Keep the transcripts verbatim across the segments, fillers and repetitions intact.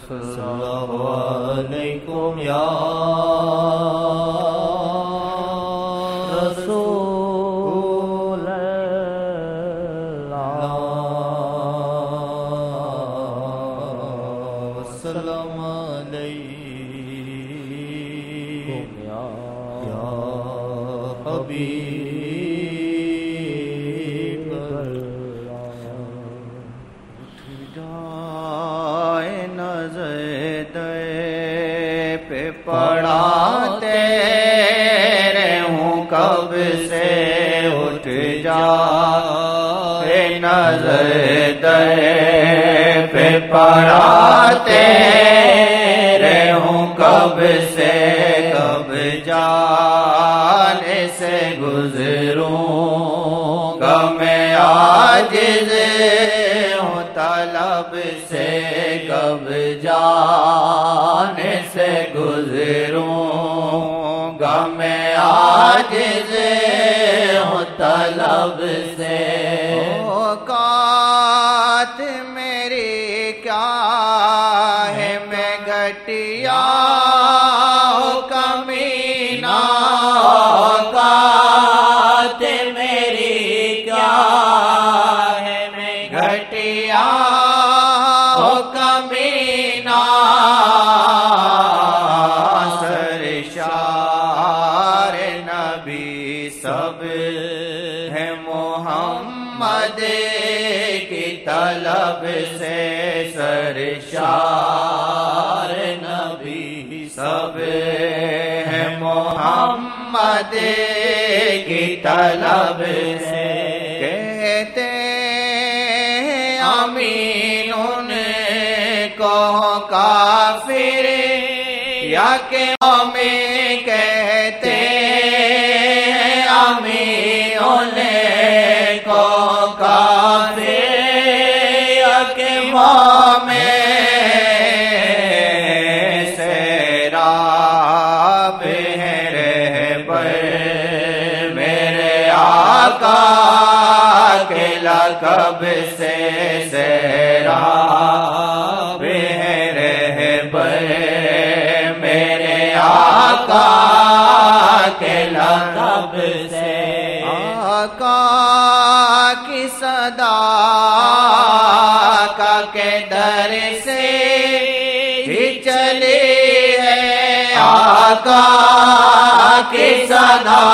صلی اللہ علیکم یا رسول اللہ وسلم علیکم یا حبیب اللہ جائے نظر پہ پڑا تیرے ہوں کب سے اٹھ جا نظر دے پہ پڑا تیرے ہوں کب سے کب جانے سے گزروں گا میں عاجز ہوں طلب سے کب جانے سے گزروں گا میں عاجز ہوں طلب سے اوقات میری کیا ہے میں گھٹیا کمینہ اوقات میری کیا ہے میں گھٹیا کمینہ سرشار نبی سب ہے محمد کی طلب سے سرشار نبی سب ہے محمد کی طلب سے کہتے امین ان کو کافر یا کہ مومن کہتے امین ان کو کافر یا کہ مومن سیراب ہے رہبر میرے آقا کے لقب سے سیراب ہے رہبر میرے آقا کے لقب سے آقا کی صدا کا کے در سے ہی چلی ہے آقا کی صدا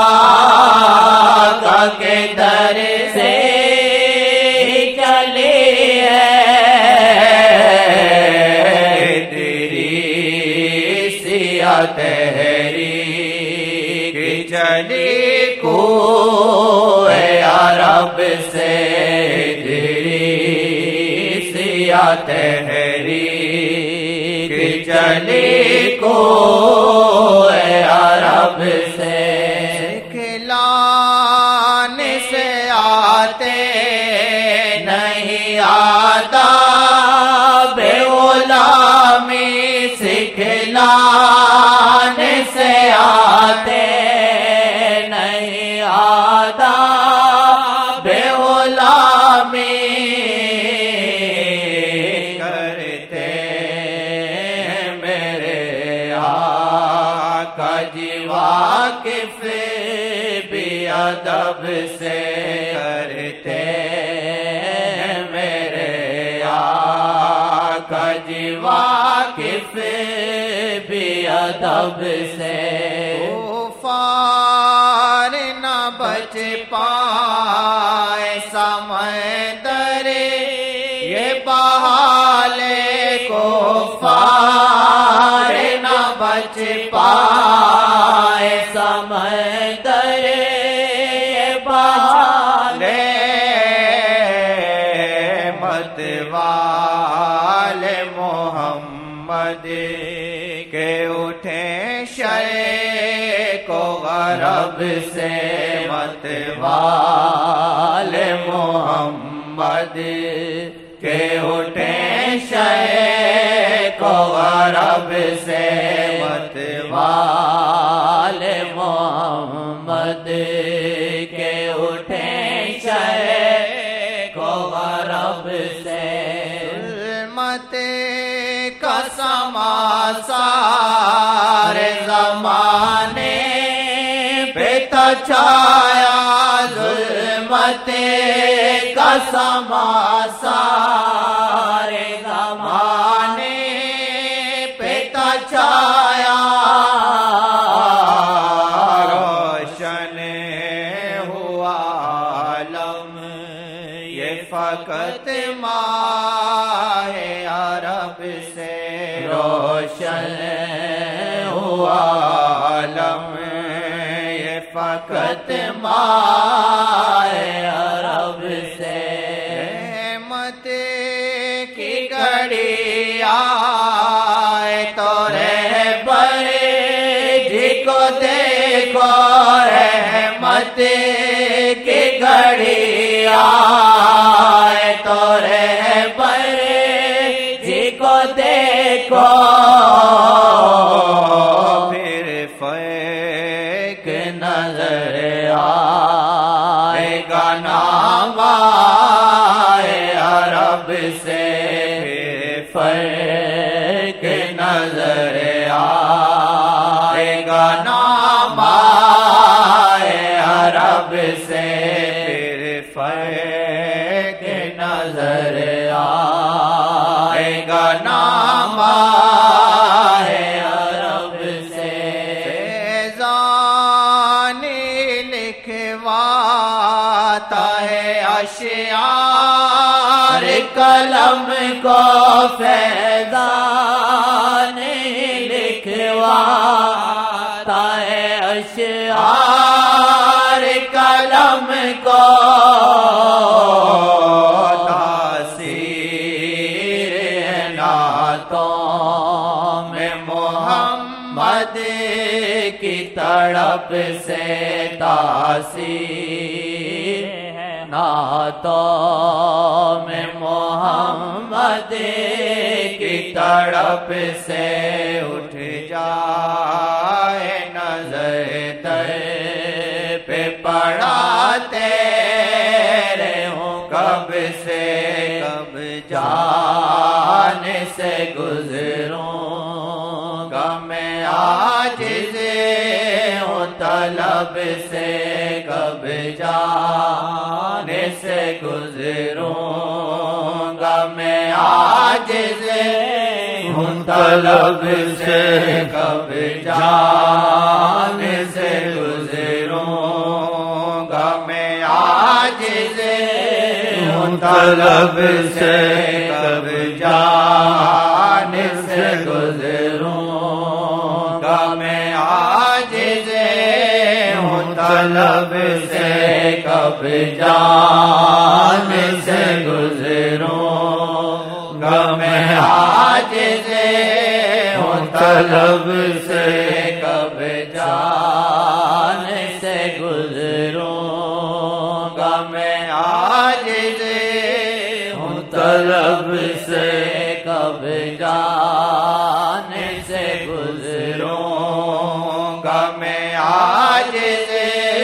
کا کے در سے ہی چلی ہے تیری سیاہ تحریک چلی کو عرب سے تیری سیاہ تحریک چلی کو عرب سے کھلانے سے آتے نہیں آتا بے غلامی سکھلانے سے آتے نہیں آتا بے غلامی کرتے میرے آقا جی واقف بھی ادب سے کرتے میرے آقا جی واقف بھی ادب سے غفار نہ بچ پائے سمندر یہ بحالے کفار نہ بچ پائے سمندر یہ بحالے مت والے محمد کے اٹھے شے کو غرب سے مت والے محمد کے اٹھے شے کو غرب سے مت والے محمد کے اٹھے شے کو غرب سے ظلمت کا سما سارے زمانے پہ تھا چھایا ظلمت کا سما سارے زمانے پہ تھا چھایا روشن ہوا عالم یہ فقط ماہ عرب سے روشن ہوا عالم یہ فقط ماہ عرب سے رحمت کی گھڑی آئے تو رہبر جی کو دیکھو رحمت کی گھڑی آئے تو رہبر جی کو دیکھو پھر فیک نظر آئے گا نام آئے عرب سے فیک نظر آئے گا نام آئے عرب سے فیک نظر آئے گا نام آئے عرب سے فیضانی لکھواتا ہے اشعار قلم کو فیضانی لکھواتا ہے اشعار قلم کو تاثیر نعتوں میں محمد کی تڑپ سے تاثیر نعتوں میں محمد کی تڑپ سے اٹھ جائے نظر در پہ پڑھاتے رہوں کب سے کب جان سے گزروں گا میں عاجز ہوں طلب سے کب جان سے گزروں گا میں عاجز ہوں طلب سے کب جان سے گزروں گا میں عاجز ہوں طلب سے کب جان سے گزروں گا میں عاجز ہوں طلب سے کب جان سے گزروں گا میں عاجز ہوں طلب سے کب جان سے گزروں گا میں عاجز ہوں طلب سے کب جان سے گزروں گا میں عاجز